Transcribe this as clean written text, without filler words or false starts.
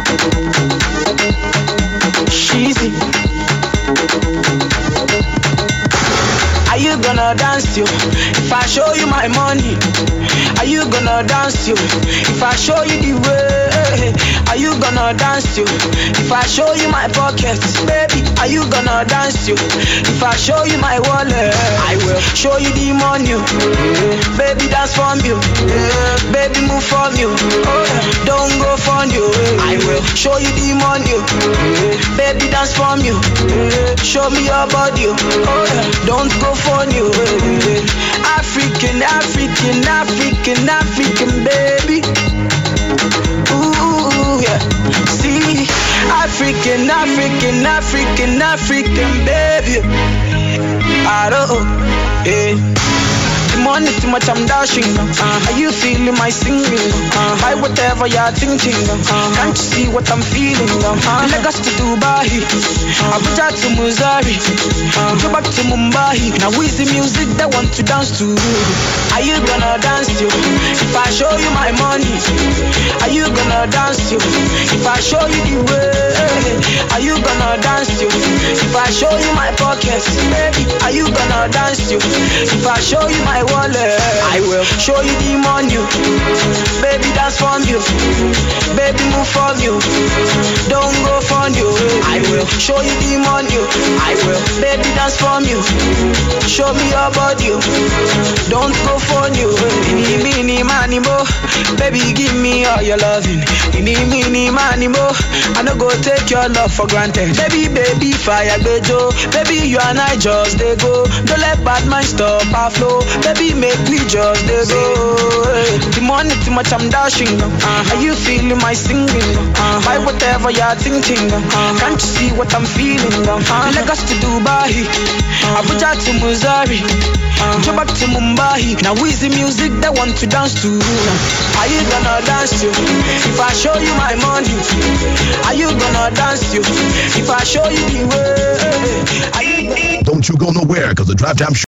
Sheezy. Are you gonna dance yo? If I show you my money, are you gonna dance yo? If I show you the way, are you gonna dance yo? If I show you my pockets, baby, are you gonna dance yo? If I show you my wallet, I will show you the money. Baby, dance for me. Baby, move for me. Don't go for you. I will show you the money. Baby, dance for me. Show me your body. Don't go for you. African, African, African, African, baby. Ooh, yeah. See, African, African, African, African, baby. I don't know, yeah. The money too much, I'm dashing. Are you feeling my singing? Buy whatever you're thinking. Can't you see what I'm feeling? Lagos to Dubai, Abuja to Missouri, go back to Mumbai. Now who's the music that want to dance to? Are you gonna dance to? If I show you my money, are you gonna dance to? If I show you the way, are you gonna dance to? If I show you my pockets, baby, are you gonna dance to? If I show you my wallet, I will show you the money. Baby, dance for you. Baby, move for you. Don't go for you. I will show you the money. I will. Baby, dance for you. Show me your body. Don't go for you. Mini, money, mo. Baby, give me all your loving. Mini, money, mo. I no go take your love for granted. Baby, fire, bejo. Baby, you and I just they go. Don't let bad mind stop our flow. Baby, make me just they go. The money too much, I'm dashing. Are you feeling my singing? Buy whatever you're thinking. Can't you see what I'm feeling? Lagos to Dubai, Abuja to Missouri, go back to Mumbai. Now who is the music that want to dance to? Are you gonna dance to? If I show you my money, are you gonna dance to? If I show you the way, are you gonna... Don't you go nowhere, cause the Drive Time Show